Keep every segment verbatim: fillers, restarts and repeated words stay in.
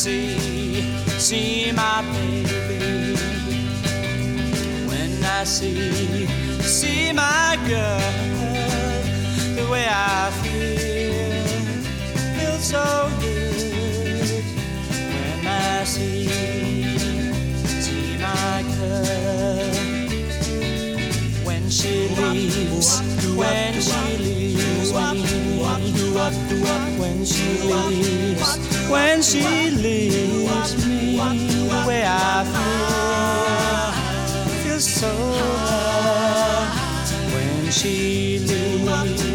see, see my baby, when I see, see my girl, the way I feel, feel so good. When I see, see my girl, when she leaves, when she leaves me, when she leaves, when she leaves me, the way I feel, feel so good. When she leaves,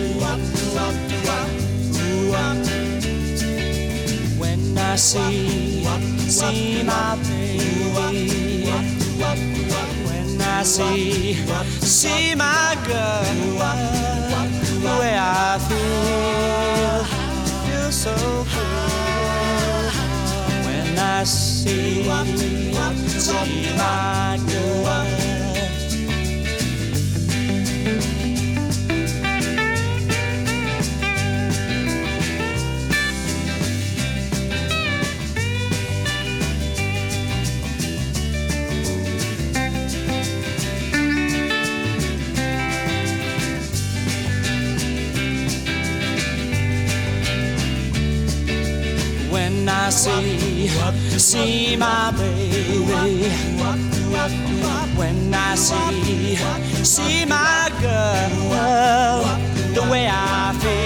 when I see, see my baby, when I see, see my girl, the way I feel, feel so good. When I see, see my girl. When I see, see my baby, when I see, see my girl, the way I feel.